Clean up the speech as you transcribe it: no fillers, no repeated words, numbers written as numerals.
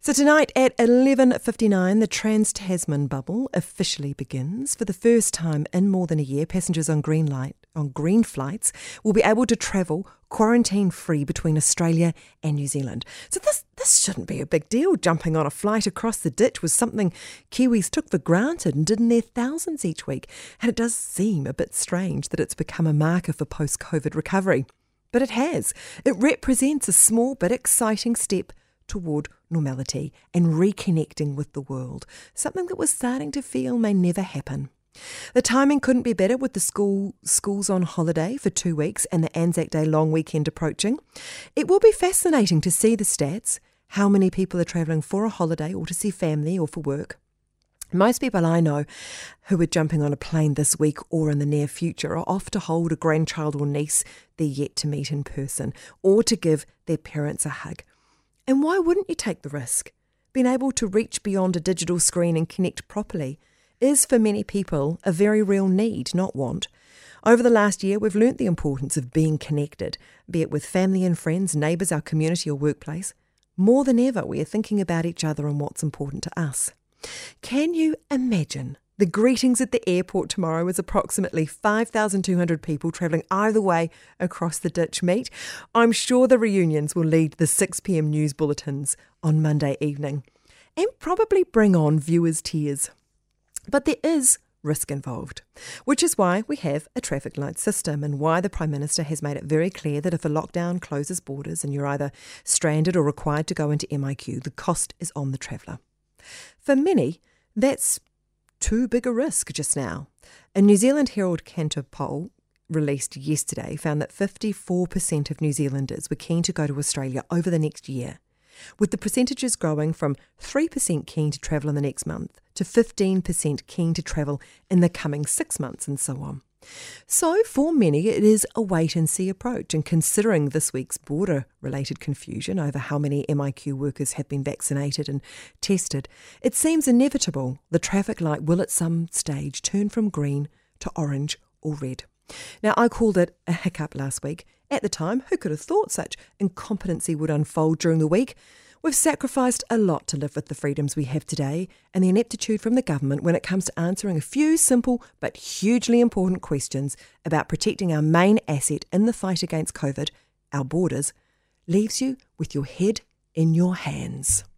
So tonight at 11:59, the Trans-Tasman bubble officially begins. For the first time in more than a year, passengers on green flights will be able to travel quarantine-free between Australia and New Zealand. So this shouldn't be a big deal. Jumping on a flight across the ditch was something Kiwis took for granted and did in their thousands each week. And it does seem a bit strange that it's become a marker for post-COVID recovery. But it has. It represents a small but exciting step toward normality and reconnecting with the world, something that we're starting to feel may never happen. The timing couldn't be better with the schools on holiday for 2 weeks and the Anzac Day long weekend approaching. It will be fascinating to see the stats, how many people are travelling for a holiday or to see family or for work. Most people I know who are jumping on a plane this week or in the near future are off to hold a grandchild or niece they're yet to meet in person or to give their parents a hug. And why wouldn't you take the risk? Being able to reach beyond a digital screen and connect properly is for many people a very real need, not want. Over the last year, we've learnt the importance of being connected, be it with family and friends, neighbours, our community or workplace. More than ever, we are thinking about each other and what's important to us. Can you imagine the greetings at the airport tomorrow as approximately 5,200 people travelling either way across the ditch meet? I'm sure the reunions will lead the 6 p.m. news bulletins on Monday evening and probably bring on viewers' tears. But there is risk involved, which is why we have a traffic light system and why the Prime Minister has made it very clear that if a lockdown closes borders and you're either stranded or required to go into MIQ, the cost is on the traveller. For many, that's too big a risk just now. A New Zealand Herald Cantor poll released yesterday found that 54% of New Zealanders were keen to go to Australia over the next year, with the percentages growing from 3% keen to travel in the next month to 15% keen to travel in the coming 6 months and so on. So for many, it is a wait-and-see approach, and considering this week's border-related confusion over how many MIQ workers have been vaccinated and tested, it seems inevitable the traffic light will at some stage turn from green to orange or red. Now, I called it a hiccup last week. At the time, who could have thought such incompetency would unfold during the week? We've sacrificed a lot to live with the freedoms we have today and the ineptitude from the government when it comes to answering a few simple but hugely important questions about protecting our main asset in the fight against COVID, our borders, leaves you with your head in your hands.